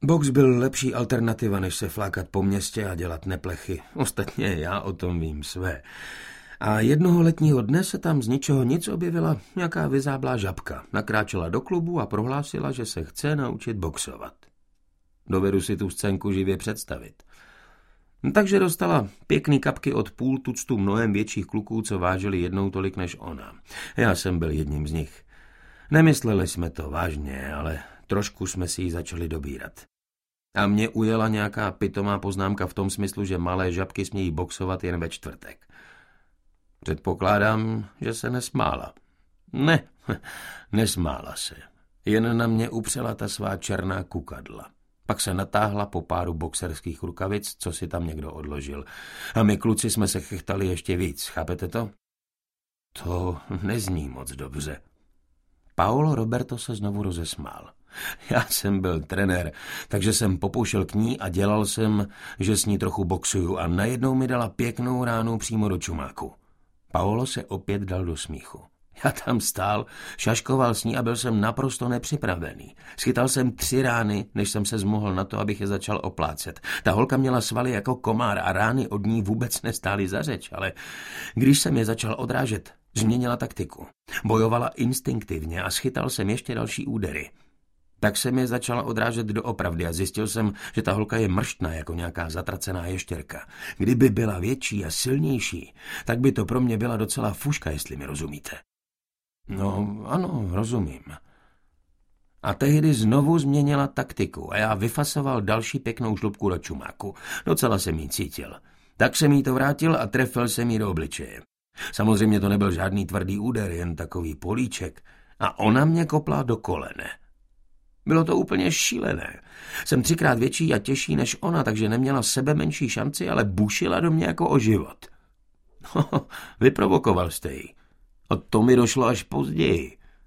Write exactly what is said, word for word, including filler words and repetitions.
Box byl lepší alternativa, než se flákat po městě a dělat neplechy. Ostatně já o tom vím své. A jednoho letního dne se tam z ničeho nic objevila nějaká vyzáblá žabka. Nakráčela do klubu a prohlásila, že se chce naučit boxovat. Dovedu si tu scénku živě představit. Takže dostala pěkný kapky od půl tuctu mnohem větších kluků, co vážili jednou tolik než ona. Já jsem byl jedním z nich. Nemysleli jsme to vážně, ale trošku jsme si ji začali dobírat. A mě ujela nějaká pitomá poznámka v tom smyslu, že malé žabky smějí boxovat jen ve čtvrtek. Předpokládám, že se nesmála. Ne, nesmála se. Jen na mě upřela ta svá černá kukadla. Pak se natáhla po páru boxerských rukavic, co si tam někdo odložil. A my kluci jsme se chechtali ještě víc, chápete to? To nezní moc dobře. Paolo Roberto se znovu rozesmál. Já jsem byl trenér, takže jsem popoušel k ní a dělal jsem, že s ní trochu boxuju a najednou mi dala pěknou ránu přímo do čumáku. Paolo se opět dal do smíchu. Já tam stál, šaškoval s ní a byl jsem naprosto nepřipravený. Schytal jsem tři rány, než jsem se zmohl na to, abych je začal oplácet. Ta holka měla svaly jako komár a rány od ní vůbec nestály za řeč, ale když jsem je začal odrážet, změnila taktiku. Bojovala instinktivně a schytal jsem ještě další údery. Tak jsem je začala odrážet doopravdy a zjistil jsem, že ta holka je mrštná jako nějaká zatracená ještěrka. Kdyby byla větší a silnější, tak by to pro mě byla docela fuška, jestli mi rozumíte. No, ano, rozumím. A tehdy znovu změnila taktiku a já vyfasoval další pěknou šlupku do čumáku. Docela jsem jí cítil. Tak jsem jí to vrátil a trefil jsem jí do obličeje. Samozřejmě to nebyl žádný tvrdý úder, jen takový políček. A ona mě kopla do kolene. Bylo to úplně šílené. Jsem třikrát větší a těžší než ona, takže neměla sebe menší šanci, ale bušila do mě jako o život. No, vyprovokoval jste ji. A to mi došlo až později.